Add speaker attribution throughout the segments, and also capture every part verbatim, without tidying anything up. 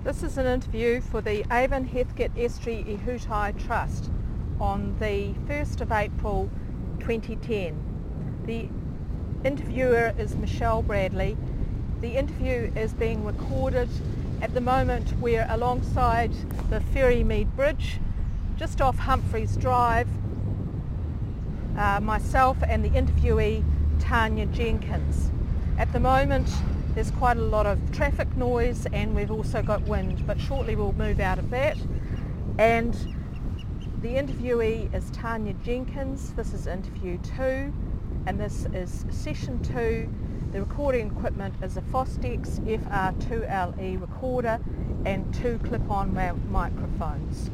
Speaker 1: This is an interview for the Avon Heathcote Estuary i Hutai Trust on the first of April twenty ten. The interviewer is Michelle Bradley. The interview is being recorded at the moment. We're alongside the Ferrymead Bridge, just off Humphreys Drive. Uh, myself and the interviewee, Tanya Jenkins. At the moment, there's quite a lot of traffic noise and we've also got wind, but shortly we'll move out of that. And the interviewee is Tanya Jenkins. This is interview two, and this is session two. The recording equipment is a Fostex F R two L E recorder and two clip-on mount microphones.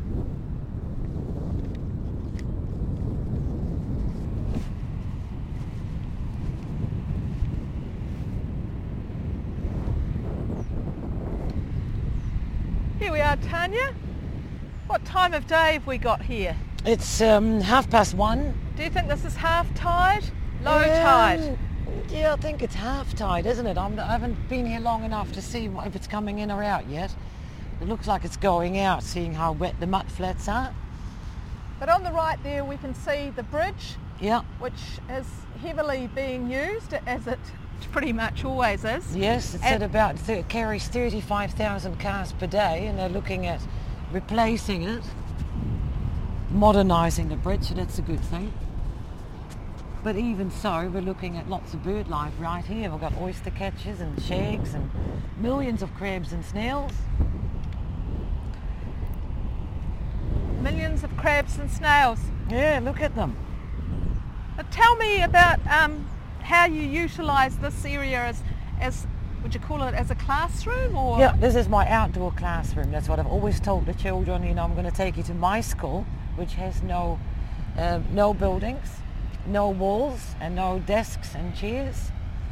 Speaker 1: Here we are, Tanya. What time of day have we got here?
Speaker 2: It's um, half past one.
Speaker 1: Do you think this is half tide? Low
Speaker 2: Um,
Speaker 1: tide?
Speaker 2: Yeah, I think it's half tide, isn't it? I'm, I haven't been here long enough to see if it's coming in or out yet. It looks like it's going out, seeing how wet the mud flats are.
Speaker 1: But on the right there we can see the bridge,
Speaker 2: Yeah.
Speaker 1: which is heavily being used, as it pretty much always is.
Speaker 2: Yes, it's
Speaker 1: And-
Speaker 2: at about th- carries thirty-five thousand cars per day, and they're looking at replacing it, modernising the bridge, so that's a good thing. But even so, we're looking at lots of bird life right here. We've got oyster catchers and shags and millions of crabs and snails.
Speaker 1: Millions of crabs and snails.
Speaker 2: Yeah, look at them.
Speaker 1: But tell me about um, how you utilise this area as, as, would you call it as a classroom or?
Speaker 2: Yeah, this is my outdoor classroom. That's what I've always told the children. You know, I'm going to take you to my school, which has no, uh, no buildings, no walls, and no desks and chairs.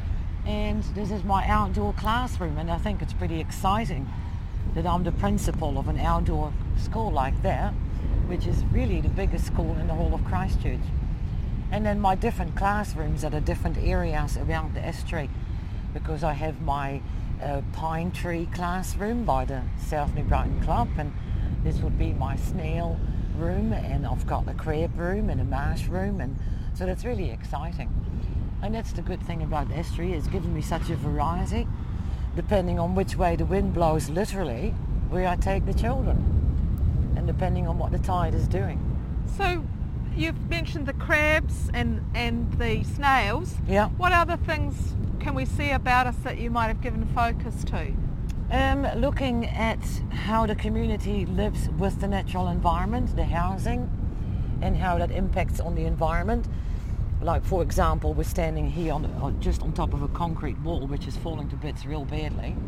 Speaker 2: And this is my outdoor classroom, and I think it's pretty exciting that I'm the principal of an outdoor school like that, which is really the biggest school in the whole of Christchurch. And then my different classrooms are the different areas around the estuary, because I have my uh, pine tree classroom by the South New Brighton Club, and this would be my snail room, and I've got a crab room and a marsh room, and so that's really exciting. And that's the good thing about the estuary, it's given me such a variety, depending on which way the wind blows, literally, where I take the children, and depending on what the tide is doing.
Speaker 1: So you've mentioned the crabs and, and the snails.
Speaker 2: Yeah.
Speaker 1: What other things can we see about us that you might have given focus to?
Speaker 2: Um, looking at how the community lives with the natural environment, the housing, and how that impacts on the environment. Like, for example, we're standing here on, on just on top of a concrete wall which is falling to bits real badly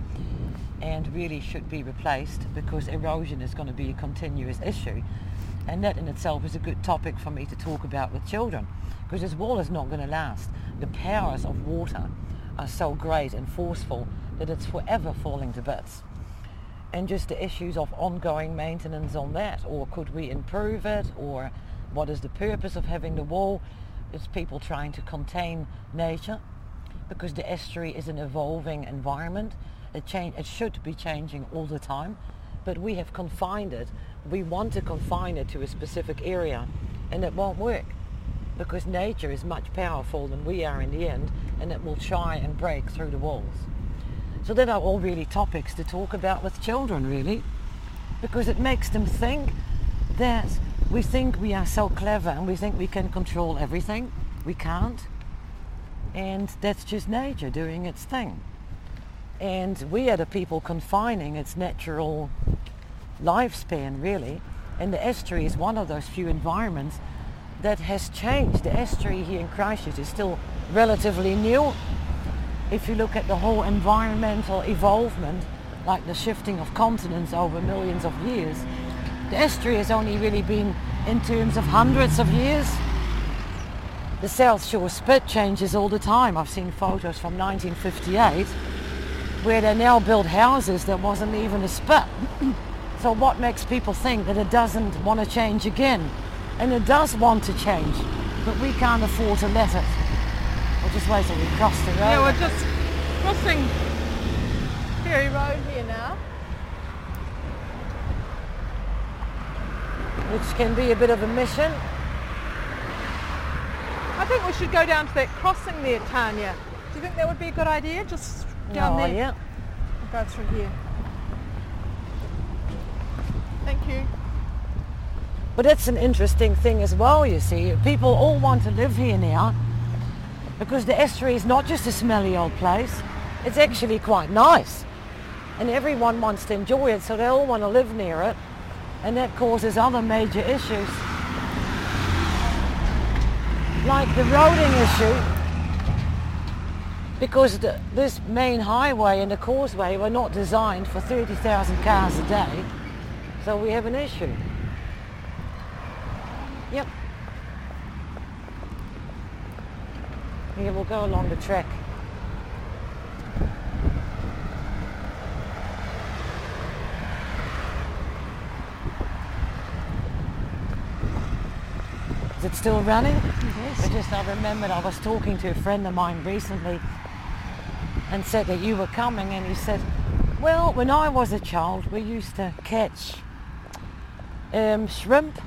Speaker 2: and really should be replaced, because erosion is going to be a continuous issue. And that in itself is a good topic for me to talk about with children, because this wall is not going to last. The powers of water are so great and forceful that it's forever falling to bits. And just the issues of ongoing maintenance on that, or could we improve it, or what is the purpose of having the wall? It's people trying to contain nature, because the estuary is an evolving environment. It, change, it should be changing all the time, but we have confined it. We want to confine it to a specific area, and it won't work, because nature is much powerful than we are in the end, and it will try and break through the walls. So that are all really topics to talk about with children, really, because it makes them think that we think we are so clever and we think we can control everything. We can't. And that's just nature doing its thing. And we are the people confining its natural lifespan, really. And the estuary is one of those few environments that has changed. The estuary here in Christchurch is still relatively new. If you look at the whole environmental evolvement, like the shifting of continents over millions of years, the estuary has only really been in terms of hundreds of years. The South Shore Spit changes all the time. I've seen photos from nineteen fifty-eight where they now build houses that wasn't even a spit. So what makes people think that it doesn't want to change again? And it does want to change, but we can't afford to let it. We'll just wait till we cross the road.
Speaker 1: Yeah, we're just crossing Ferry Road here now.
Speaker 2: which can be a bit of a mission.
Speaker 1: I think we should go down to that crossing there, Tanya. Do you think that would be a good idea? Just down
Speaker 2: Oh,
Speaker 1: there?
Speaker 2: yeah.
Speaker 1: We'll go through here. Thank you.
Speaker 2: But that's an interesting thing as well, you see. People all want to live here now because the estuary is not just a smelly old place. It's actually quite nice. And everyone wants to enjoy it, so they all want to live near it. And that causes other major issues. Like the roading issue. Because the, this main highway and the causeway were not designed for thirty thousand cars a day. So we have an issue. Yep. Here, we'll go along the track. Is it still running?
Speaker 1: Yes.
Speaker 2: I just, I remembered I was talking to a friend of mine recently and said that you were coming, and he said, well, when I was a child, we used to catch um, shrimp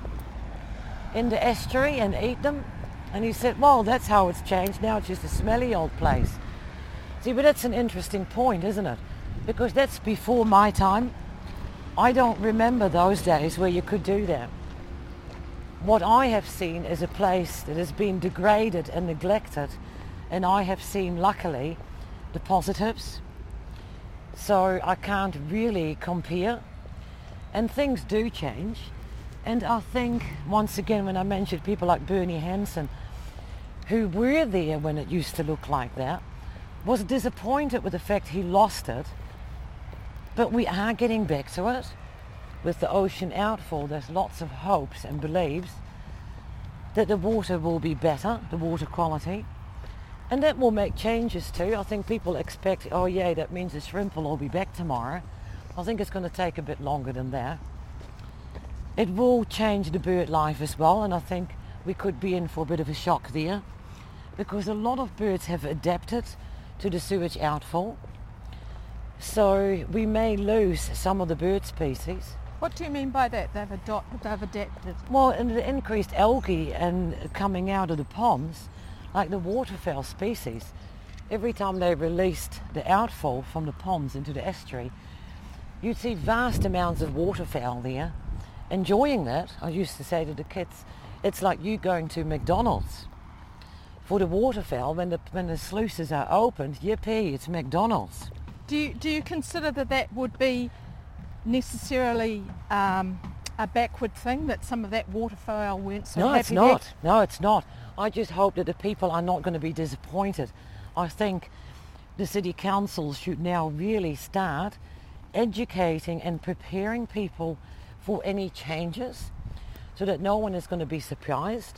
Speaker 2: in the estuary and eat them. And he said, well, that's how it's changed. Now it's just a smelly old place. See, but that's an interesting point, isn't it? Because that's before my time. I don't remember those days where you could do that. What I have seen is a place that has been degraded and neglected, and I have seen, luckily, the positives. So I can't really compare. And things do change. And I think, once again, when I mentioned people like Bernie Hansen, who were there when it used to look like that, was disappointed with the fact he lost it. But we are getting back to it. With the ocean outfall, there's lots of hopes and beliefs that the water will be better, the water quality. And that will make changes too. I think people expect, oh yeah, that means the shrimp will all be back tomorrow. I think it's going to take a bit longer than that. It will change the bird life as well, and I think we could be in for a bit of a shock there, because a lot of birds have adapted to the sewage outfall. So we may lose some of the bird species.
Speaker 1: What do you mean by that? They've, adop- they've adapted?
Speaker 2: Well, and the increased algae and coming out of the ponds, like the waterfowl species, every time they released the outfall from the ponds into the estuary, you'd see vast amounts of waterfowl there, enjoying that. I used to say to the kids, it's like you going to McDonald's. For the waterfowl, when the, when the sluices are opened, yippee, it's McDonald's.
Speaker 1: Do you, do you consider that that would be necessarily um, a backward thing, that some of that waterfowl weren't so
Speaker 2: no,
Speaker 1: happy?
Speaker 2: it's not. There? No, it's not. I just hope that the people are not going to be disappointed. I think the city council should now really start educating and preparing people for any changes so that no one is going to be surprised.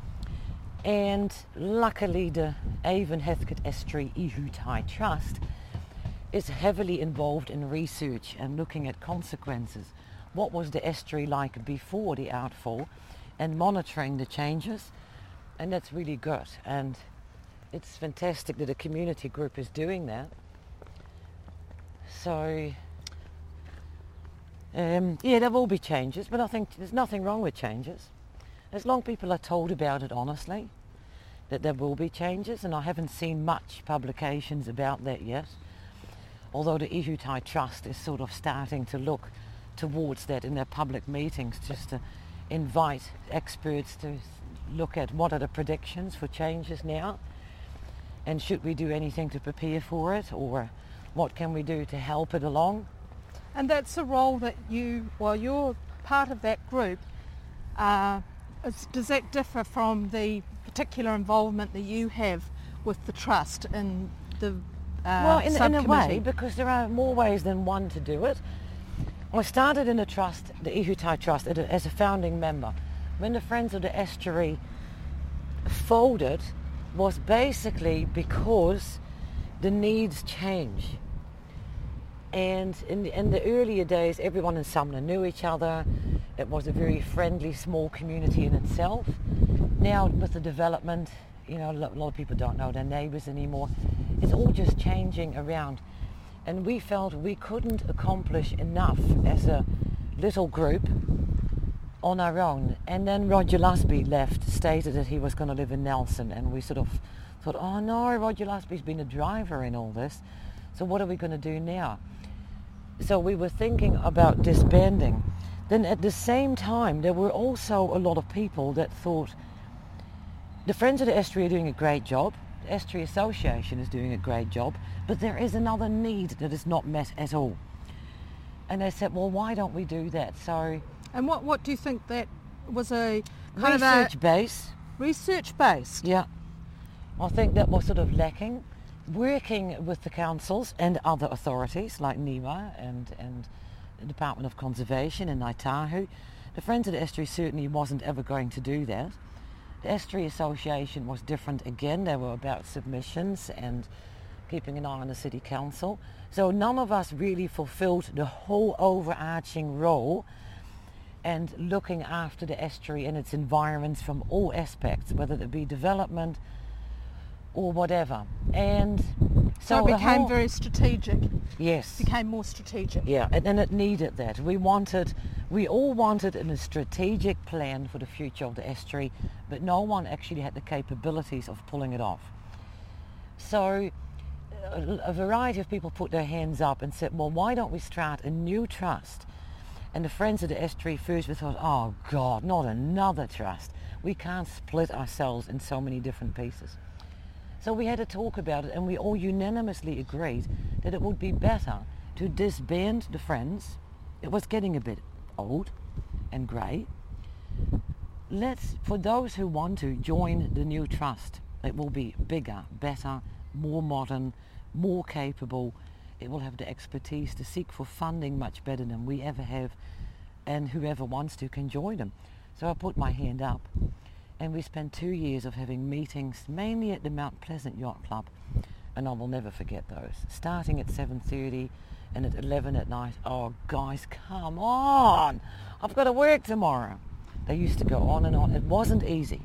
Speaker 2: And luckily the Avon Heathcote Estuary Ihutai Trust is heavily involved in research and looking at consequences. What was the estuary like before the outfall, and monitoring the changes, and that's really good. And it's fantastic that a community group is doing that. So um, yeah, there will be changes, but I think there's nothing wrong with changes. As long as people are told about it honestly, that there will be changes, and I haven't seen much publications about that yet. Although the Ihutai Trust is sort of starting to look towards that in their public meetings, just to invite experts to look at what are the predictions for changes now, and should we do anything to prepare for it, or what can we do to help it along.
Speaker 1: And that's a role that you, well, you're part of that group. Uh, is, does that differ from the particular involvement that you have with the Trust in the Uh,
Speaker 2: well, in, in a way, because there are more ways than one to do it. I started in a trust, the Ihutai Trust, as a founding member. When the Friends of the Estuary folded, was basically because the needs change. And in the, in the earlier days, everyone in Sumner knew each other. It was a very friendly, small community in itself. Now, with the development, you know, a lot of people don't know their neighbours anymore. It's all just changing around. And we felt we couldn't accomplish enough as a little group on our own. And then Roger Lusby left, stated that he was going to live in Nelson, and we sort of thought, oh no, Roger Lusby's been a driver in all this, so what are we going to do now? So we were thinking about disbanding. Then at the same time, there were also a lot of people that thought, the Friends of the Estuary are doing a great job, the Estuary Association is doing a great job, but there is another need that is not met at all. And they said, well, why don't we do that? So,
Speaker 1: and what, what do you think that was a kind
Speaker 2: research
Speaker 1: of a
Speaker 2: base?
Speaker 1: Research based?
Speaker 2: Yeah. I think that was sort of lacking. Working with the councils and other authorities like NIWA and, and the Department of Conservation in Ngāi Tahu, the Friends of the Estuary certainly wasn't ever going to do that. The Estuary Association was different again. They were about submissions and keeping an eye on the City Council. So none of us really fulfilled the whole overarching role and looking after the estuary and its environments from all aspects, whether it be development or whatever. And so,
Speaker 1: so it became
Speaker 2: whole,
Speaker 1: very strategic.
Speaker 2: Yes.
Speaker 1: Became more strategic.
Speaker 2: Yeah, and, and it needed that. We wanted, we all wanted a strategic plan for the future of the estuary, but no one actually had the capabilities of pulling it off. So a, a variety of people put their hands up and said, well, why don't we start a new trust? And the Friends of the Estuary first we thought, oh God, not another trust. We can't split ourselves in so many different pieces. So we had to talk about it, and we all unanimously agreed that it would be better to disband the Friends. It was getting a bit old and grey. Let's, for those who want to join the new trust, it will be bigger, better, more modern, more capable. It will have the expertise to seek for funding much better than we ever have, and whoever wants to can join them. So I put my hand up. And we spent two years of having meetings, mainly at the Mount Pleasant Yacht Club, and I will never forget those. Starting at seven thirty and at eleven at night, oh guys, come on! I've got to work tomorrow. They used to go on and on. It wasn't easy.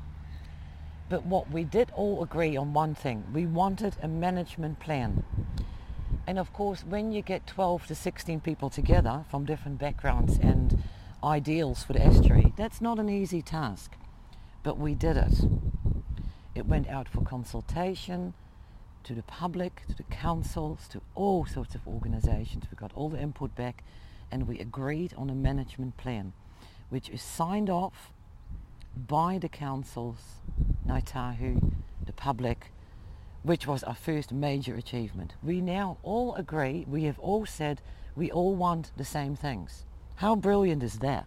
Speaker 2: But what we did all agree on one thing. We wanted a management plan. And of course, when you get twelve to sixteen people together from different backgrounds and ideals for the estuary, that's not an easy task. But we did it. It went out for consultation to the public, to the councils, to all sorts of organisations. We got all the input back, and we agreed on a management plan, which is signed off by the councils, Ngāi Tahu, the public, which was our first major achievement. We now all agree, we have all said we all want the same things. How brilliant is that?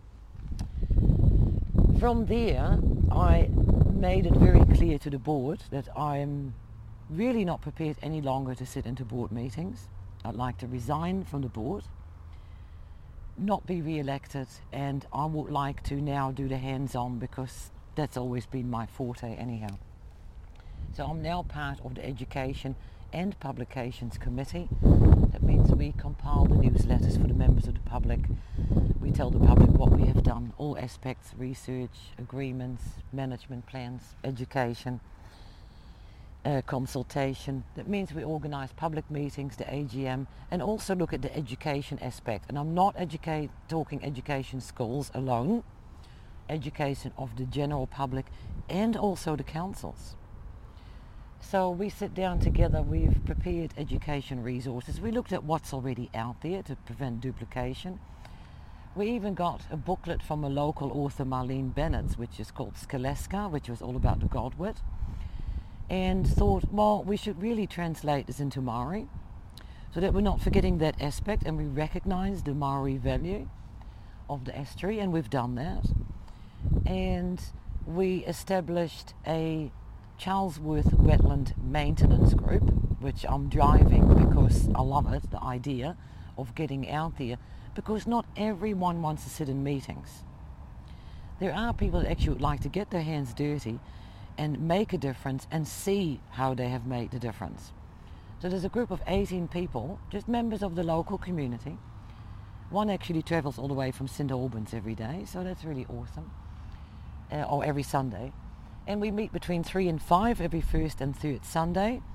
Speaker 2: From there, I made it very clear to the board that I'm really not prepared any longer to sit into board meetings. I'd like to resign from the board, not be re-elected, and I would like to now do the hands-on because that's always been my forte anyhow. So I'm now part of the Education and Publications Committee. That means we compile the newsletters for the members of the public. We tell the public what we have done, all aspects, research, agreements, management plans, education, uh, consultation. That means we organise public meetings, the A G M, and also look at the education aspect. And I'm not educate, talking education schools alone, education of the general public and also the councils. So we sit down together, we've prepared education resources. We looked at what's already out there to prevent duplication. We even got a booklet from a local author, Marlene Bennett, which is called Skaleska, which was all about the Godwit, and thought, well, we should really translate this into Maori so that we're not forgetting that aspect, and we recognise the Maori value of the estuary, and we've done that. And we established a Charlesworth Wetland Maintenance Group, which I'm driving because I love it, the idea of getting out there, because not everyone wants to sit in meetings. There are people that actually would like to get their hands dirty and make a difference and see how they have made the difference. So there's a group of eighteen people, just members of the local community. One actually travels all the way from Saint Albans every day, so that's really awesome, uh, or every Sunday. And we meet between three and five every first and third Sunday,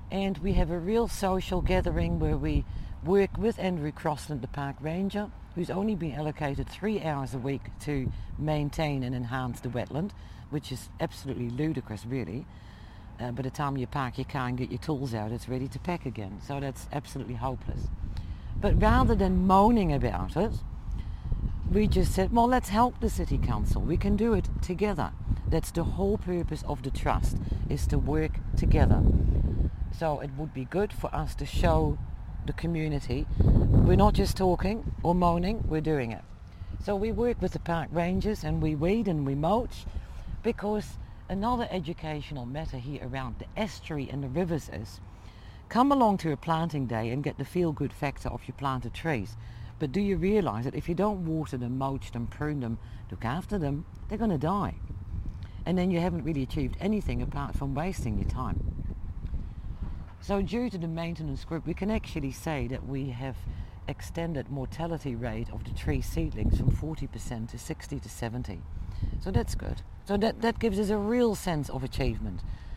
Speaker 2: And we have a real social gathering where we work with Andrew Crossland, the park ranger, who's only been allocated three hours a week to maintain and enhance the wetland, which is absolutely ludicrous, really. Uh, by the time you park your car and get your tools out, it's ready to pack again. So that's absolutely hopeless. But rather than moaning about it, we just said, well, let's help the City Council. We can do it together. That's the whole purpose of the trust, is to work together. So it would be good for us to show the community we're not just talking or moaning, we're doing it. So we work with the park rangers and we weed and we mulch, because another educational matter here around the estuary and the rivers is, come along to a planting day and get the feel-good factor of your planted trees. But do you realise that if you don't water them, mulch them, prune them, look after them, they're going to die. And then you haven't really achieved anything apart from wasting your time. So due to the maintenance group, we can actually say that we have extended mortality rate of the tree seedlings from forty percent to sixty to seventy. So that's good. So that, that gives us a real sense of achievement.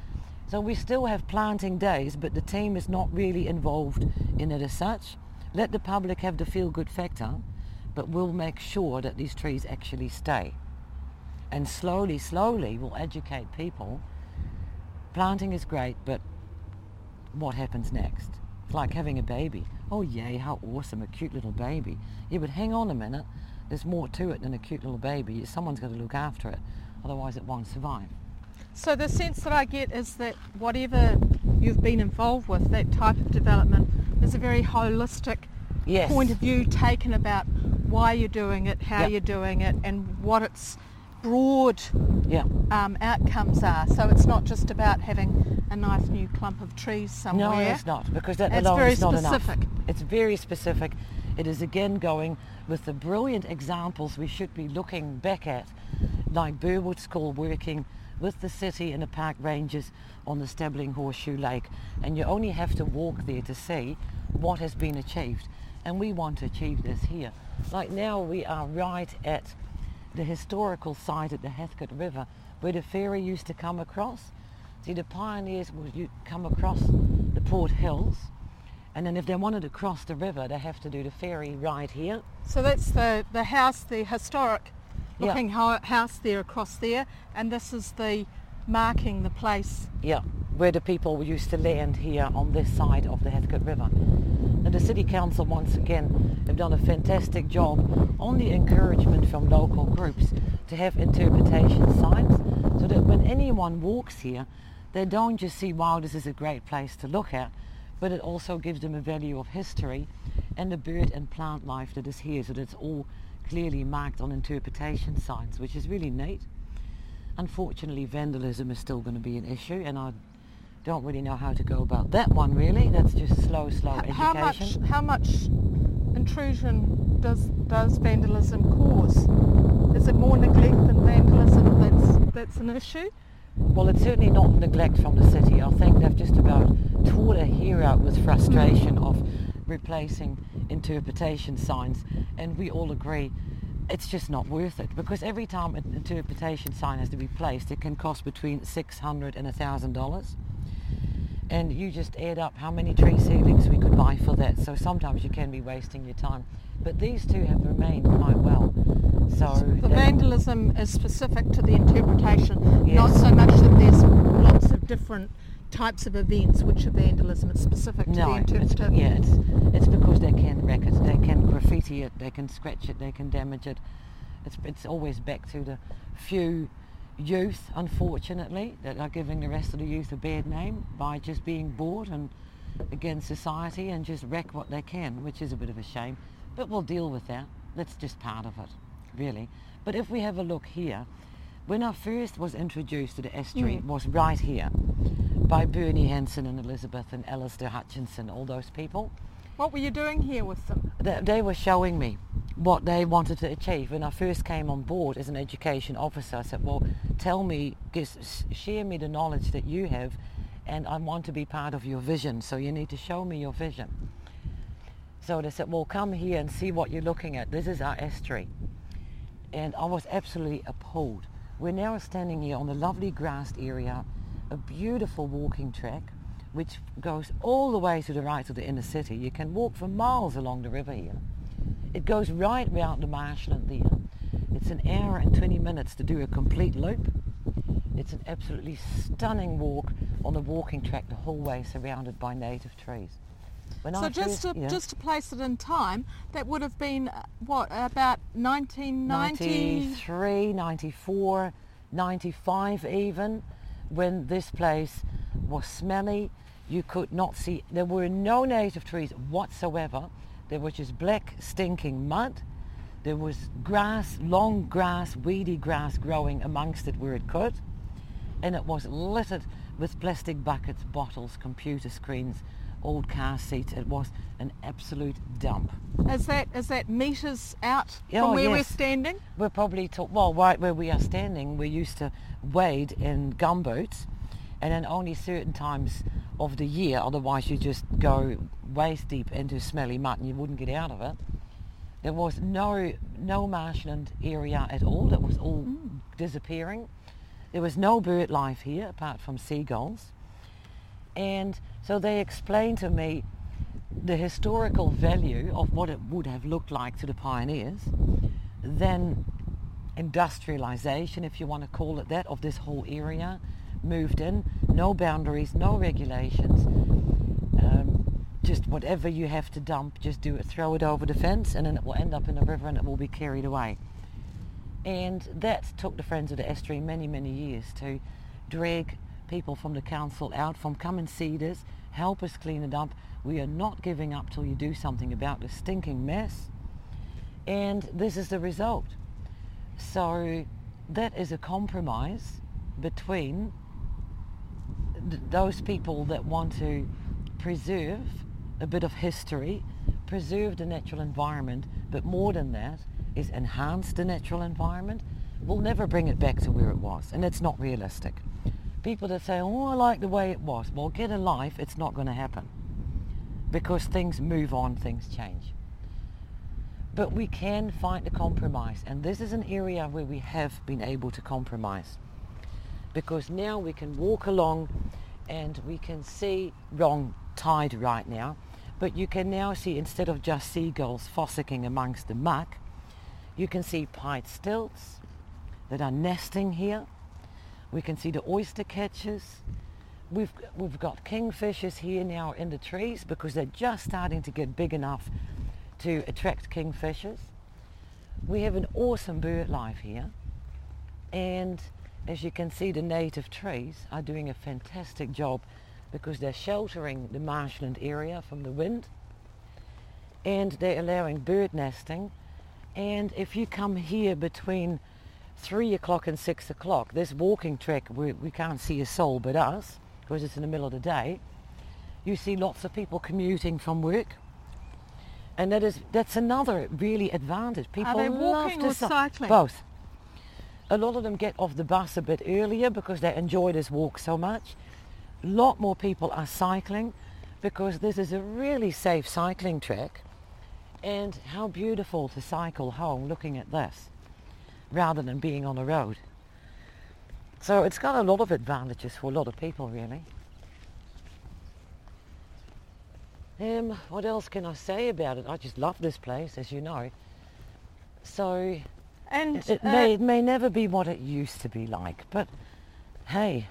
Speaker 2: So we still have planting days, but the team is not really involved in it as such. Let the public have the feel-good factor, but we'll make sure that these trees actually stay. And slowly, slowly, we'll educate people. Planting is great, but what happens next? It's like having a baby. Oh yay, how awesome, a cute little baby. Yeah, but hang on a minute. There's more to it than a cute little baby. Someone's got to look after it, otherwise it won't survive.
Speaker 1: So the sense that I get is that whatever you've been involved with, that type of development, is a very holistic
Speaker 2: Yes.
Speaker 1: point of view taken about why you're doing it, how
Speaker 2: Yep.
Speaker 1: you're doing it, and what its broad
Speaker 2: Yeah.
Speaker 1: um, outcomes are. So it's not just about having a nice new clump of trees somewhere.
Speaker 2: No, it's not, because that
Speaker 1: It's
Speaker 2: alone
Speaker 1: very
Speaker 2: is not
Speaker 1: specific.
Speaker 2: enough. It's very specific. It is again going with the brilliant examples we should be looking back at, like Burwood School working with the city and the park rangers on the Stabling Horseshoe Lake, and you only have to walk there to see what has been achieved. And we want to achieve this here. Like now we are right at the historical site at the Hathcote River where the ferry used to come across. See, the pioneers would come across the Port Hills, and then if they wanted to cross the river, they have to do the ferry right here.
Speaker 1: So that's the, the house, the historic
Speaker 2: Yeah.
Speaker 1: looking ho- house there across there, and this is the marking the place.
Speaker 2: Yeah, where the people used to land here on this side of the Hathcote River. And the City Council, once again, have done a fantastic job on the encouragement from local groups to have interpretation signs, so that when anyone walks here, they don't just see, wow, this is a great place to look at, but it also gives them a value of history and the bird and plant life that is here, so that it's all clearly marked on interpretation signs, which is really neat. Unfortunately, vandalism is still going to be an issue, and I don't really know how to go about that one, really. That's just slow, slow
Speaker 1: H- How much,
Speaker 2: education.
Speaker 1: how much intrusion does does vandalism cause? Is it more neglect than vandalism that's that's an issue?
Speaker 2: Well, it's certainly not neglect from the city. I think they've just about tore their hair out with frustration of replacing interpretation signs, and we all agree it's just not worth it, because every time an interpretation sign has to be placed, it can cost between six hundred dollars and one thousand dollars. And you just add up how many tree seedlings we could buy for that, so sometimes you can be wasting your time. But these two have remained quite well. So
Speaker 1: The
Speaker 2: that-
Speaker 1: vandalism is specific to the interpretation,
Speaker 2: Yes.
Speaker 1: not so much that there's lots of different types of events which are vandalism. It's specific to
Speaker 2: No,
Speaker 1: the
Speaker 2: it's,
Speaker 1: interpretation.
Speaker 2: yeah, it's, it's because they can wreck it, they can graffiti it, they can scratch it, they can damage it. It's, it's always back to the few youth, unfortunately, that are giving the rest of the youth a bad name by just being bored and against society and just wreck what they can, which is a bit of a shame. But we'll deal with that. That's just part of it, really. But if we have a look here, when I first was introduced to the estuary,
Speaker 1: Mm.
Speaker 2: it was right here by Bernie Hansen and Elizabeth and Alistair Hutchinson, all those people.
Speaker 1: What were you doing here with them?
Speaker 2: They, they were showing me what they wanted to achieve. When I first came on board as an education officer, I said, well, tell me, just share me the knowledge that you have, and I want to be part of your vision, so you need to show me your vision. So they said, well, come here and see what you're looking at. This is our estuary. And I was absolutely appalled. We're now standing here on the lovely grassed area, a beautiful walking track, which goes all the way to the right of the inner city. You can walk for miles along the river here. It goes right round the marshland there. It's an hour and twenty minutes to do a complete loop. It's an absolutely stunning walk on a walking track the whole way, surrounded by native trees. When
Speaker 1: so
Speaker 2: I
Speaker 1: just
Speaker 2: first,
Speaker 1: to
Speaker 2: yeah.
Speaker 1: just to place it in time, that would have been uh, what, about nineteen ninety?
Speaker 2: ninety-three, ninety-four, ninety-five even, when this place was smelly. You could not see, there were no native trees whatsoever. There was just black stinking mud. There was grass, long grass, weedy grass growing amongst it where it could. And it was littered with plastic buckets, bottles, computer screens, old car seats. It was an absolute dump.
Speaker 1: Is that is that metres out
Speaker 2: Oh,
Speaker 1: from where we're
Speaker 2: yes.
Speaker 1: standing?
Speaker 2: We're probably, to, well, right where we are standing, we used to wade in gumboots, and then only certain times of the year, otherwise you just go waist deep into smelly mud and you wouldn't get out of it. There was no no marshland area at all. It was all mm. disappearing. There was no bird life here apart from seagulls. And so they explained to me the historical value of what it would have looked like to the pioneers, then industrialization, if you want to call it that, of this whole area, moved in, no boundaries, no regulations, um, just whatever you have to dump, just do it, throw it over the fence, and then it will end up in the river and it will be carried away. And that took the Friends of the Estuary many, many years to drag people from the council out from come and see this, help us clean it up. We are not giving up till you do something about this stinking mess. And this is the result. So that is a compromise between th- those people that want to preserve a bit of history, preserve the natural environment, but more than that is enhance the natural environment. We'll never bring it back to where it was, and it's not realistic. People that say, oh, I like the way it was, well, get a life, it's not going to happen, because things move on, things change. But we can find a compromise, and this is an area where we have been able to compromise, because now we can walk along and we can see, wrong tide right now, but you can now see, instead of just seagulls fossicking amongst the muck, you can see pied stilts that are nesting here. We can see the oyster catchers. We've, we've got kingfishers here now in the trees because they're just starting to get big enough to attract kingfishers. We have an awesome bird life here. And as you can see, the native trees are doing a fantastic job because they're sheltering the marshland area from the wind, and they're allowing bird nesting. And if you come here between three o'clock and six o'clock, this walking track where we can't see a soul but us, because it's in the middle of the day, you see lots of people commuting from work. And that is that's another really advantage. People
Speaker 1: Are they
Speaker 2: love
Speaker 1: walking
Speaker 2: to
Speaker 1: or
Speaker 2: cy-
Speaker 1: cycling?
Speaker 2: Both. A lot of them get off the bus a bit earlier because they enjoy this walk so much. A lot more people are cycling because this is a really safe cycling track. And how beautiful to cycle home looking at this, rather than being on the road. So it's got a lot of advantages for a lot of people, really. Um, what else can I say about it? I just love this place, as you know. So
Speaker 1: And
Speaker 2: it, it
Speaker 1: uh,
Speaker 2: may it may never be what it used to be like, but hey.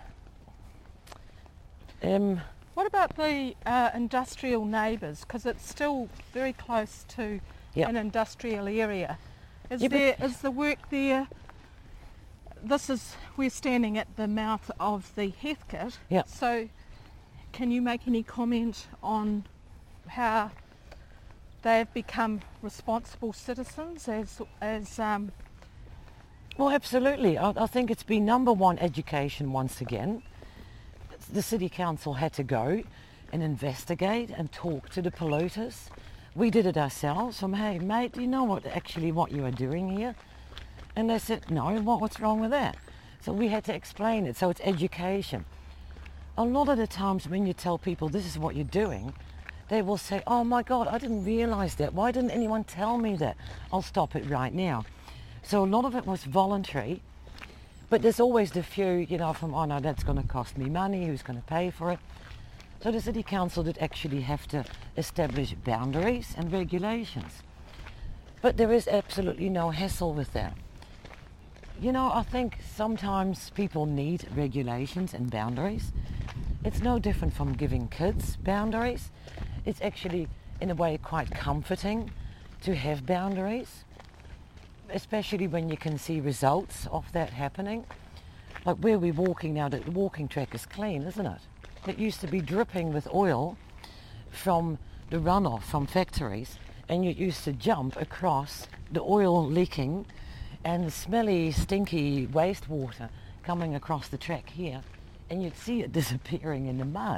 Speaker 2: Um,
Speaker 1: what about the uh, industrial neighbours? Because it's still very close to
Speaker 2: Yep.
Speaker 1: an industrial area. Is
Speaker 2: Yeah, but-
Speaker 1: there is the work there? This is we're standing at the mouth of the Heathcote.
Speaker 2: Yep.
Speaker 1: So, can you make any comment on how they have become responsible citizens as as um,
Speaker 2: Well, absolutely. I, I think it's been number one, education once again. The City Council had to go and investigate and talk to the polluters. We did it ourselves. From, hey, mate, do you know what actually what you are doing here? And they said, no, what, what's wrong with that? So we had to explain it. So it's education. A lot of the times when you tell people this is what you're doing, they will say, oh my God, I didn't realize that. Why didn't anyone tell me that? I'll stop it right now. So a lot of it was voluntary, but there's always the few, you know, from, oh no, that's going to cost me money, who's going to pay for it? So the City Council did actually have to establish boundaries and regulations. But there is absolutely no hassle with that. You know, I think sometimes people need regulations and boundaries. It's no different from giving kids boundaries. It's actually, in a way, quite comforting to have boundaries, especially when you can see results of that happening. Like where we're walking now, the walking track is clean, isn't it? It used to be dripping with oil from the runoff from factories, and you used to jump across the oil leaking and the smelly, stinky wastewater coming across the track here, and you'd see it disappearing in the mud.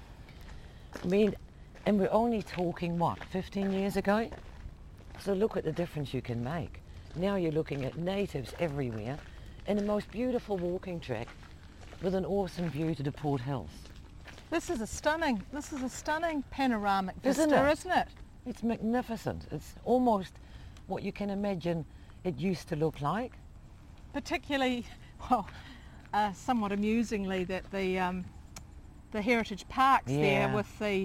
Speaker 2: I mean, and we're only talking, what, fifteen years ago? So look at the difference you can make. Now you're looking at natives everywhere and the most beautiful walking track with an awesome view to the Port Hills.
Speaker 1: This is a stunning, this is a stunning panoramic vista,
Speaker 2: Isn't it?
Speaker 1: isn't it?
Speaker 2: It's magnificent. It's almost what you can imagine it used to look like.
Speaker 1: Particularly, well, uh, somewhat amusingly, that the um, the heritage parks
Speaker 2: Yeah.
Speaker 1: there with the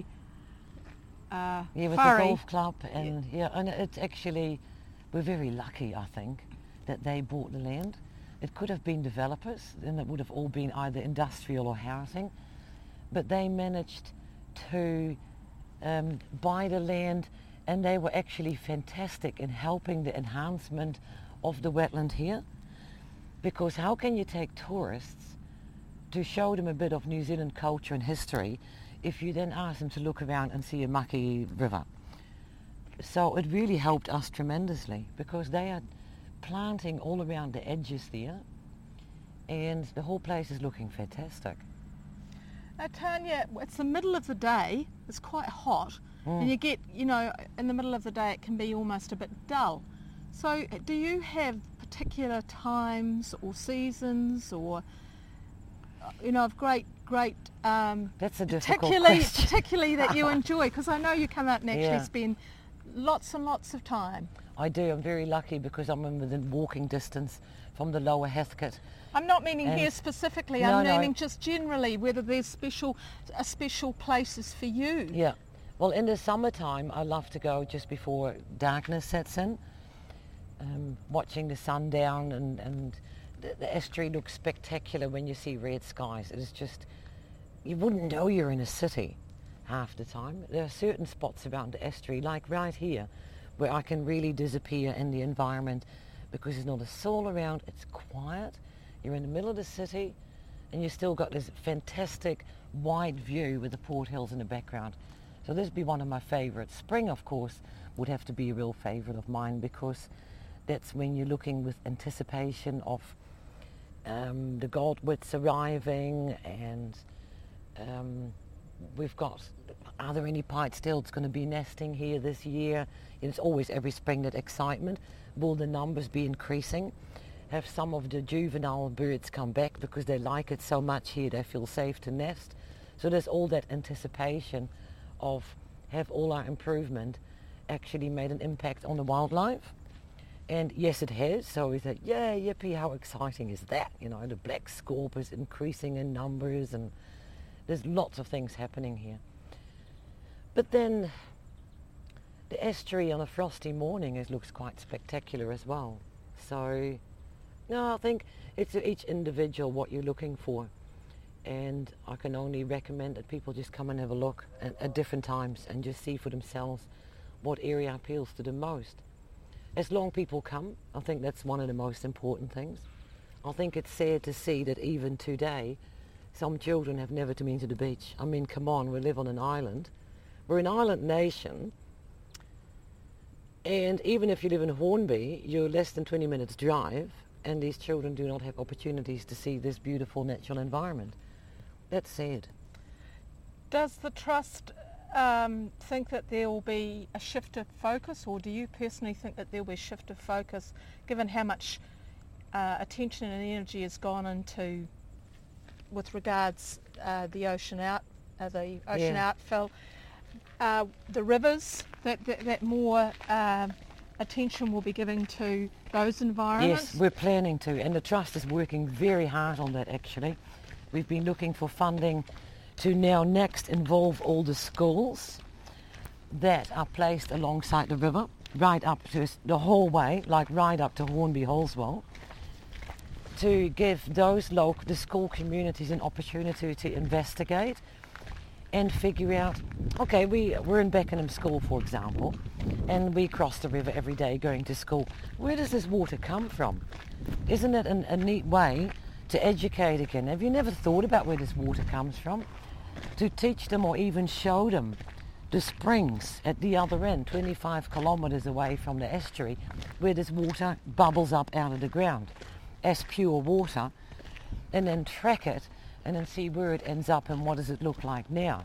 Speaker 1: uh,
Speaker 2: Yeah, with
Speaker 1: whare.
Speaker 2: the golf club, and yeah, and it's actually, we're very lucky, I think, that they bought the land. It could have been developers, and it would have all been either industrial or housing, but they managed to um, buy the land, and they were actually fantastic in helping the enhancement of the wetland here. Because how can you take tourists to show them a bit of New Zealand culture and history if you then ask them to look around and see a mucky river? So it really helped us tremendously, because they are planting all around the edges there, and the whole place is looking fantastic.
Speaker 1: Now, Tanya, it's the middle of the day, it's quite hot,
Speaker 2: Mm.
Speaker 1: and you get, you know, in the middle of the day it can be almost a bit dull. So do you have particular times or seasons or, you know, of great, great, um,
Speaker 2: That's a difficult
Speaker 1: particularly,
Speaker 2: question.
Speaker 1: particularly that you enjoy? Because I know you come out and actually
Speaker 2: Yeah.
Speaker 1: spend lots and lots of time.
Speaker 2: I do. I'm very lucky because I'm in within walking distance from the Lower Heathcote.
Speaker 1: I'm not meaning
Speaker 2: And-
Speaker 1: here specifically,
Speaker 2: No,
Speaker 1: I'm
Speaker 2: no.
Speaker 1: meaning just generally whether there's special, uh, special places for you.
Speaker 2: Yeah. Well, in the summertime, I love to go just before darkness sets in, um, watching the sun down, and, and the, the estuary looks spectacular when you see red skies. It is just, you wouldn't know you're in a city half the time. There are certain spots around the estuary, like right here, where I can really disappear in the environment because there's not a soul around, it's quiet, you're in the middle of the city, and you've still got this fantastic wide view with the Port Hills in the background. So this would be one of my favourites. Spring, of course, would have to be a real favourite of mine, because that's when you're looking with anticipation of um, the Goldwits arriving, and um, we've got, are there any pike stilts going to be nesting here this year? It's always every spring that excitement. Will the numbers be increasing? Have some of the juvenile birds come back because they like it so much here, they feel safe to nest? So there's all that anticipation of, have all our improvement actually made an impact on the wildlife? And yes, it has. So we said, yeah, yippee, how exciting is that? You know, the black scaup is increasing in numbers, and there's lots of things happening here. But then the estuary on a frosty morning is, looks quite spectacular as well. So, no, I think it's each individual what you're looking for. And I can only recommend that people just come and have a look at, at different times and just see for themselves what area appeals to them most. As long people come, I think that's one of the most important things. I think it's sad to see that even today, some children have never been to the beach. I mean, come on, we live on an island. We're an island nation, and even if you live in Hornby, you're less than twenty minutes drive, and these children do not have opportunities to see this beautiful natural environment. That's sad.
Speaker 1: Does the Trust um, think that there will be a shift of focus, or do you personally think that there will be a shift of focus, given how much uh, attention and energy has gone into, with regards uh, the ocean out, uh, the ocean
Speaker 2: Yeah.
Speaker 1: outfill, uh, the rivers, that that, that more uh, attention will be given to those environments?
Speaker 2: Yes, we're planning to, and the Trust is working very hard on that actually. We've been looking for funding to now next involve all the schools that are placed alongside the river, right up to the whole way, like right up to Hornby Halswell, to give those local, the school communities an opportunity to investigate and figure out, okay, we, we're in Beckenham School, for example, and we cross the river every day going to school. Where does this water come from? Isn't it an, a neat way to educate again? Have you never thought about where this water comes from? To teach them or even show them the springs at the other end, twenty-five kilometres away from the estuary, where this water bubbles up out of the ground as pure water, and then track it and then see where it ends up and what does it look like now.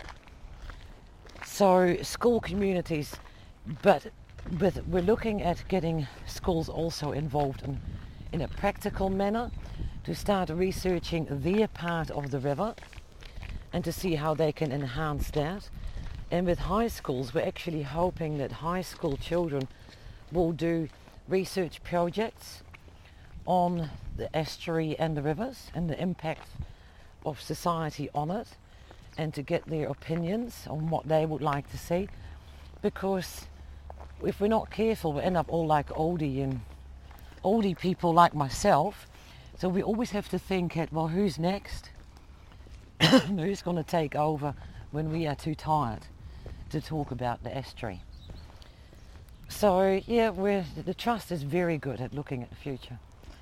Speaker 2: So school communities, but with, we're looking at getting schools also involved in, in a practical manner to start researching their part of the river and to see how they can enhance that. And with high schools, we're actually hoping that high school children will do research projects on the estuary and the rivers and the impact of society on it, and to get their opinions on what they would like to see. Because if we're not careful, we end up all like oldie and oldie people like myself. So we always have to think at, well, who's next? Who's going to take over when we are too tired to talk about the estuary? So yeah, we're, the Trust is very good at looking at the future.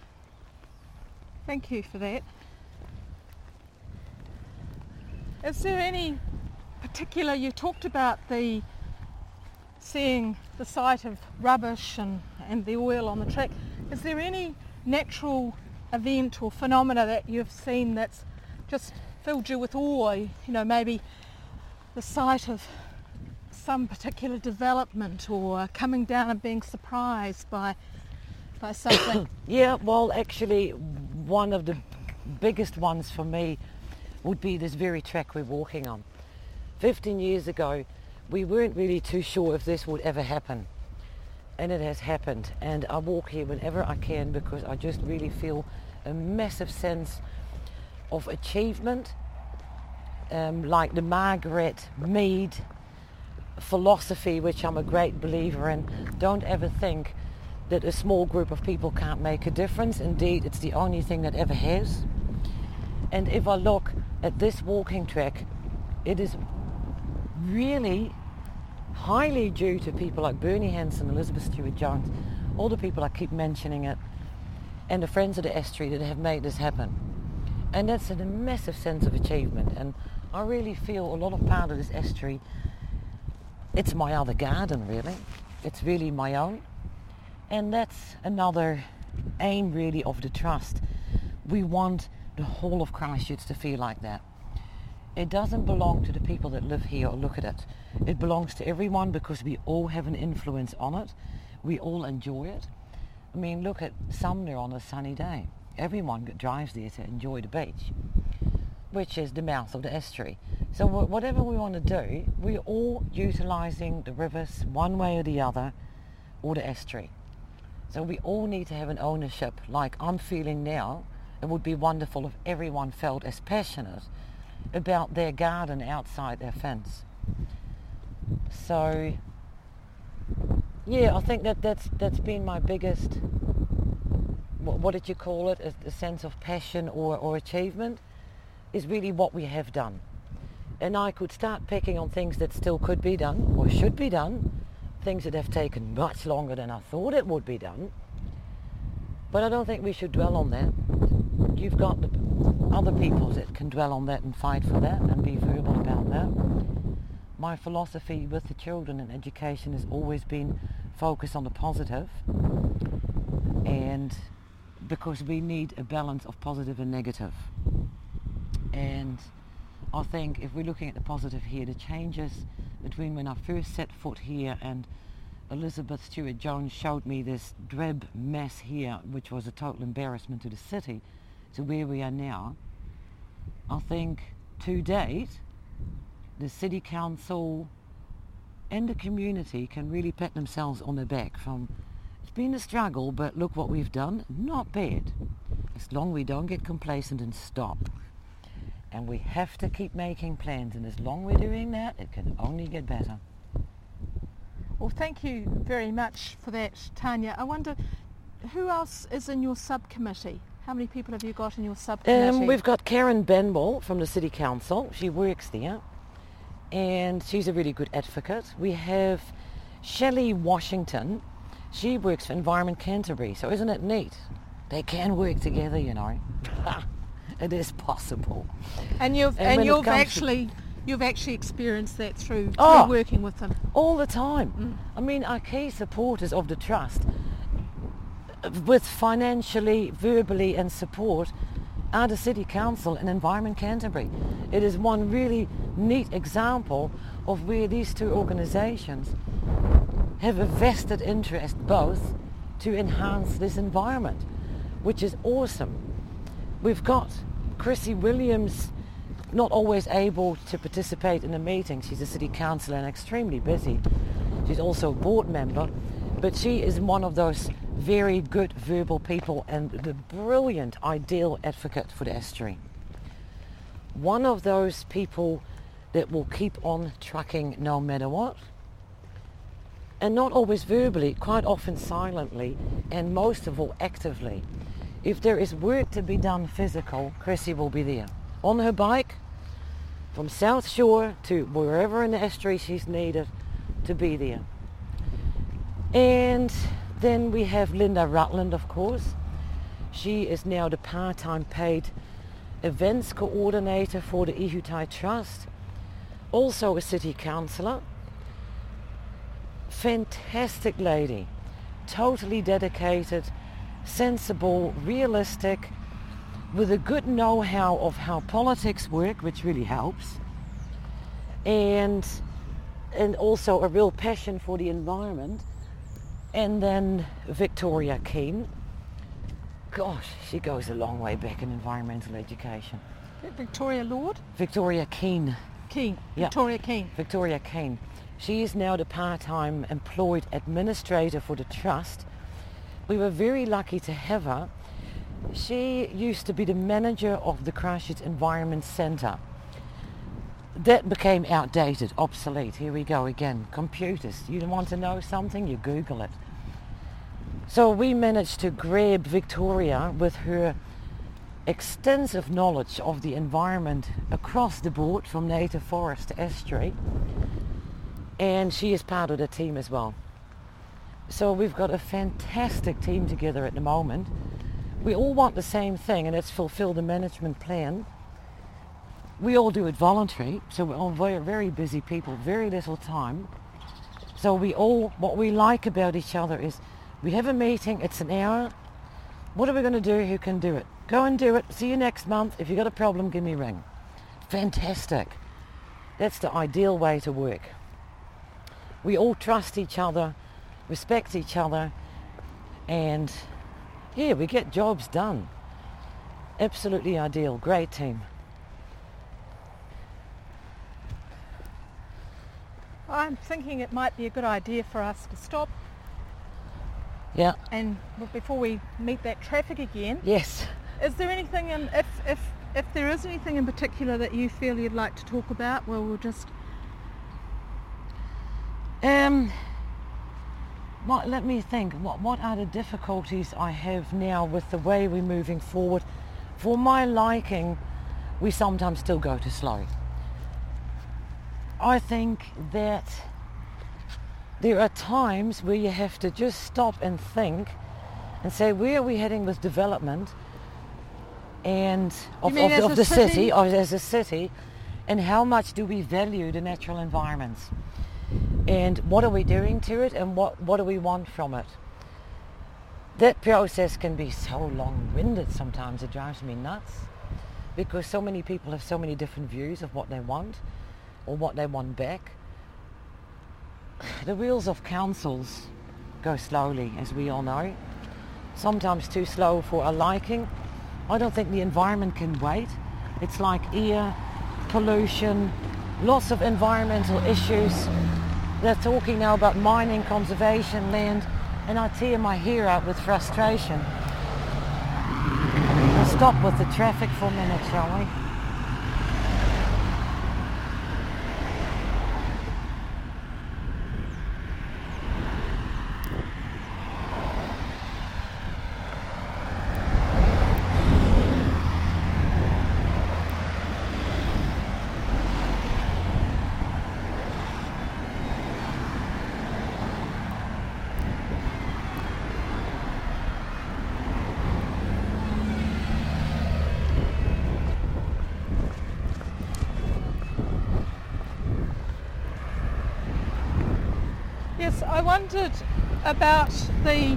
Speaker 1: Thank you for that. Is there any particular, you talked about the seeing the site of rubbish and, and the oil on the track, is there any natural event or phenomena that you've seen that's just filled you with awe? You know, maybe the sight of some particular development, or coming down and being surprised by by something?
Speaker 2: Yeah, well, actually one of the biggest ones for me would be this very track we're walking on. fifteen years ago, we weren't really too sure if this would ever happen. And it has happened. And I walk here whenever I can because I just really feel a massive sense of achievement. Um, like the Margaret Mead philosophy, which I'm a great believer in. Don't ever think that a small group of people can't make a difference. Indeed, it's the only thing that ever has. And if I look at this walking track, it is really highly due to people like Bernie Hansen, Elizabeth Stewart-Jones, all the people I keep mentioning it, and the Friends of the Estuary that have made this happen. And that's a massive sense of achievement. And I really feel a lot of part of this estuary, it's my other garden really. It's really my own. And that's another aim really of the Trust. We want the whole of Christchurch to feel like that. It doesn't belong to the people that live here or look at it. It belongs to everyone because we all have an influence on it. We all enjoy it. I mean, look at Sumner on a sunny day. Everyone drives there to enjoy the beach, which is the mouth of the estuary. So whatever we want to do, we're all utilising the rivers one way or the other, or the estuary. So we all need to have an ownership like I'm feeling now. It would be wonderful if everyone felt as passionate about their garden outside their fence. So, yeah, I think that that's, that's been my biggest, what, what did you call it, a, a sense of passion or, or achievement, is really what we have done. And I could start picking on things that still could be done or should be done, things that have taken much longer than I thought it would be done. But I don't think we should dwell on that. You've got the other people that can dwell on that and fight for that and be verbal about that. My philosophy with the children and education has always been focus on the positive, and because we need a balance of positive and negative. And I think if we're looking at the positive here, the changes between when I first set foot here and Elizabeth Stewart-Jones showed me this drab mess here, which was a total embarrassment to the city, to where we are now, I think to date, the City Council and the community can really pat themselves on the back from, it's been a struggle, but look what we've done, not bad, as long as we don't get complacent and stop. And we have to keep making plans, and as long as we're doing that, it can only get better.
Speaker 1: Well, thank you very much for that, Tanya. I wonder, who else is in your subcommittee? How many people have you got in your subcommittee?
Speaker 2: Um, we've got Karen Benwell from the City Council. She works there, and she's a really good advocate. We have Shelley Washington. She works for Environment Canterbury, so isn't it neat? They can work together, you know. It is possible.
Speaker 1: And you've
Speaker 2: And
Speaker 1: and,
Speaker 2: when it
Speaker 1: you've
Speaker 2: comes to-
Speaker 1: actually you've actually experienced that through,
Speaker 2: Oh.
Speaker 1: through working with them.
Speaker 2: All the time.
Speaker 1: Mm.
Speaker 2: I mean, our key supporters of the Trust, with financially, verbally and support, are the City Council and Environment Canterbury. It is one really neat example of where these two organisations have a vested interest both to enhance this environment, which is awesome. We've got Chrissy Williams, not always able to participate in the meeting. She's a city councillor and extremely busy. She's also a board member, but she is one of those very good verbal people and the brilliant ideal advocate for the estuary. One of those people that will keep on trucking no matter what, and not always verbally, quite often silently, and most of all actively. If there is work to be done physical, Chrissy will be there. On her bike, from South Shore to wherever in the estuary she's needed to be there. And then we have Linda Rutland, of course. She is now the part-time paid events coordinator for the Ihutai Trust. Also a city councillor. Fantastic lady. Totally dedicated, sensible, realistic, with a good know-how of how politics work, which really helps, and and also a real passion for the environment. And then Victoria Keane. Gosh, she goes a long way back in environmental education.
Speaker 1: Victoria Lord?
Speaker 2: Victoria Keane.
Speaker 1: Keane.
Speaker 2: Yeah.
Speaker 1: Victoria Keane.
Speaker 2: Victoria Keane. She is now the part-time employed administrator for the Trust. We were very lucky to have her. She used to be the manager of the Christchurch Environment Centre. That became outdated, obsolete. Here we go again. Computers. You want to know something? You Google it. So we managed to grab Victoria with her extensive knowledge of the environment across the board, from native forest to estuary. And she is part of the team as well. So we've got a fantastic team together at the moment. We all want the same thing, and it's fulfill the management plan. We all do it voluntary, so we're all very, very busy people, very little time. So we all, what we like about each other is we have a meeting, it's an hour. What are we going to do? Who can do it? Go and do it. See you next month. If you've got a problem, give me a ring. Fantastic. That's the ideal way to work. We all trust each other, respect each other, and yeah, we get jobs done. Absolutely ideal. Great team.
Speaker 1: I'm thinking it might be a good idea for us to stop
Speaker 2: Yeah.
Speaker 1: and w- before we meet that traffic again,
Speaker 2: Yes.
Speaker 1: is there anything, in, if, if, if there is anything in particular that you feel you'd like to talk about, well, we'll just...
Speaker 2: Um. What? Let me think. What? What are the difficulties I have now with the way we're moving forward? For my liking, we sometimes still go too slow. I think that there are times where you have to just stop and think and say, where are we heading with development and of,
Speaker 1: mean
Speaker 2: of,
Speaker 1: as
Speaker 2: of
Speaker 1: a
Speaker 2: the
Speaker 1: city?
Speaker 2: city, or as a city, and how much do we value the natural environments? And what are we doing to it, and what, what do we want from it? That process can be so long-winded sometimes, it drives me nuts, because so many people have so many different views of what they want or what they want back. The wheels of councils go slowly, as we all know, sometimes too slow for our liking. I don't think the environment can wait. It's like air pollution, lots of environmental issues. They're talking now about mining, conservation, land, and I tear my hair out with frustration. We'll stop with the traffic for a minute, shall we?
Speaker 1: Yes, I wondered about the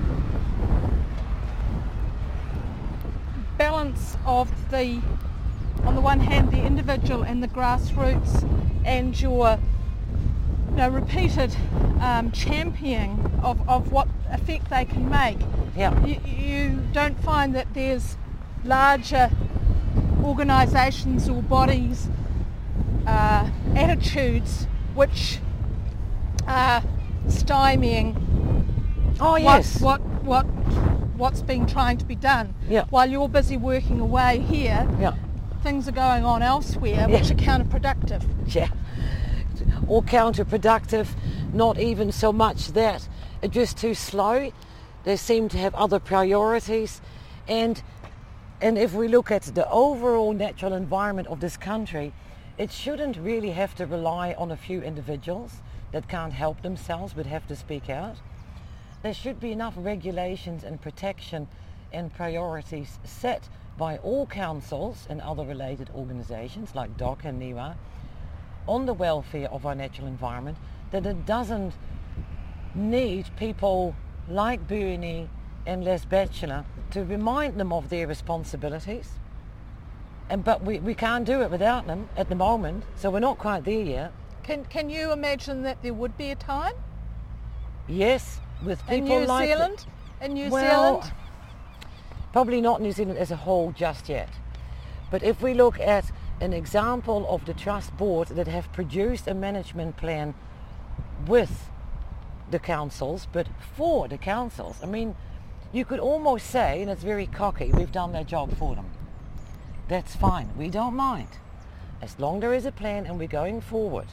Speaker 1: balance of the, on the one hand, the individual and the grassroots, and your, you know, repeated um, championing of, of what effect they can make.
Speaker 2: Yeah.
Speaker 1: You, you don't find that there's larger organisations or bodies, uh, attitudes which are stymieing
Speaker 2: Oh yes.
Speaker 1: what, what, what, what's being trying to be done.
Speaker 2: Yeah.
Speaker 1: While you're busy working away here,
Speaker 2: Yeah.
Speaker 1: things are going on elsewhere which
Speaker 2: Yeah.
Speaker 1: are counterproductive.
Speaker 2: Yeah. Or counterproductive, not even so much that, it's just too slow. They seem to have other priorities. And and if we look at the overall natural environment of this country, it shouldn't really have to rely on a few individuals that can't help themselves but have to speak out. There should be enough regulations and protection and priorities set by all councils and other related organisations like D O C and NIWA on the welfare of our natural environment, that it doesn't need people like Bernie and Les Batchelor to remind them of their responsibilities. And but we, we can't do it without them at the moment, so we're not quite there yet.
Speaker 1: Can can you imagine that there would be a time
Speaker 2: Yes, with
Speaker 1: in
Speaker 2: people
Speaker 1: New
Speaker 2: like
Speaker 1: Zealand? In New
Speaker 2: Well,
Speaker 1: Zealand?
Speaker 2: probably not New Zealand as a whole just yet. But if we look at an example of the Trust Board that have produced a management plan with the councils, but for the councils, I mean, you could almost say, and it's very cocky, we've done their job for them. That's fine, we don't mind. As long there is a plan and we're going forward.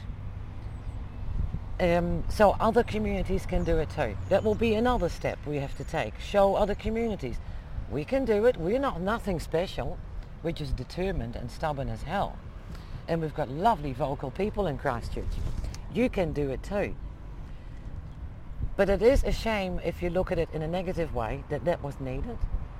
Speaker 2: Um, so other communities can do it too. That will be another step we have to take. Show other communities. We can do it. We're not nothing special. We're just determined and stubborn as hell. And we've got lovely vocal people in Christchurch. You can do it too. But it is a shame if you look at it in a negative way that that was needed.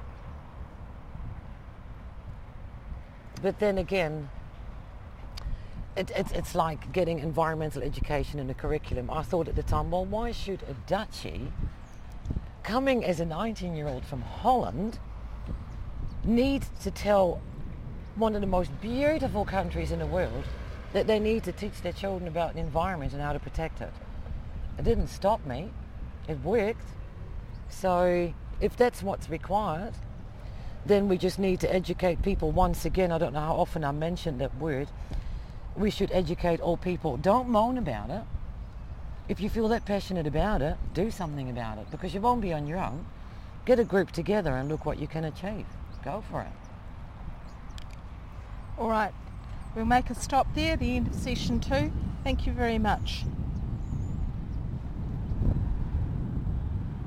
Speaker 2: But then again, it, it's, it's like getting environmental education in the curriculum. I thought at the time, well, why should a Dutchie, coming as a nineteen-year-old from Holland, need to tell one of the most beautiful countries in the world that they need to teach their children about the environment and how to protect it? It didn't stop me. It worked. So if that's what's required, then we just need to educate people once again. I don't know how often I mentioned that word. We should educate all people. Don't moan about it. If you feel that passionate about it, do something about it, because you won't be on your own. Get a group together and look what you can achieve. Go for it.
Speaker 1: All right, we'll make a stop there, the end of session two. Thank you very much.